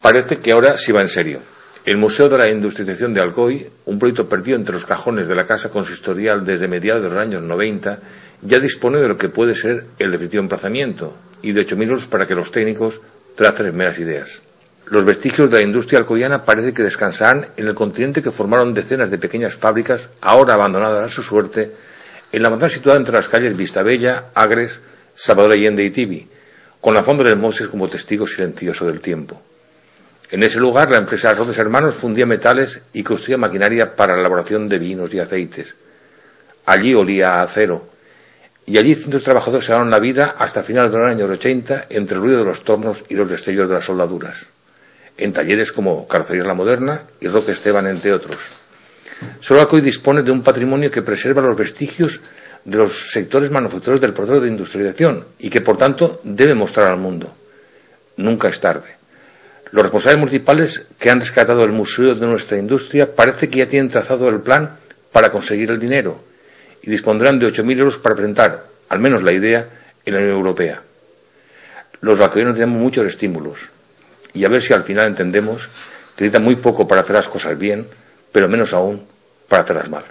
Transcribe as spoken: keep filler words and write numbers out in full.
Parece que ahora sí va en serio. El Museo de la Industrialización de Alcoy, un proyecto perdido entre los cajones de la Casa Consistorial desde mediados de los años noventa, ya dispone de lo que puede ser el definitivo emplazamiento y de ocho mil euros para que los técnicos tracen meras ideas. Los vestigios de la industria alcoyana parece que descansarán en el continente que formaron decenas de pequeñas fábricas, ahora abandonadas a su suerte, en la manzana situada entre las calles Vistabella, Agres, Salvador Allende y Tibi, con la Fonda del Moses como testigo silencioso del tiempo. En ese lugar, la empresa Roces Hermanos fundía metales y construía maquinaria para la elaboración de vinos y aceites. Allí olía a acero, y allí cientos de trabajadores se daban la vida hasta finales de los años ochenta entre el ruido de los tornos y los destellos de las soldaduras, en talleres como Carrocería La Moderna y Roque Esteban, entre otros. Solo Alcoy dispone de un patrimonio que preserva los vestigios de los sectores manufactureros del proceso de industrialización y que, por tanto, debe mostrar al mundo. Nunca es tarde. Los responsables municipales que han rescatado el museo de nuestra industria parece que ya tienen trazado el plan para conseguir el dinero y dispondrán de ocho mil euros para presentar, al menos la idea, en la Unión Europea. Los alcoyanos tenemos muchos estímulos y a ver si al final entendemos que necesitan muy poco para hacer las cosas bien, pero menos aún para hacerlas mal.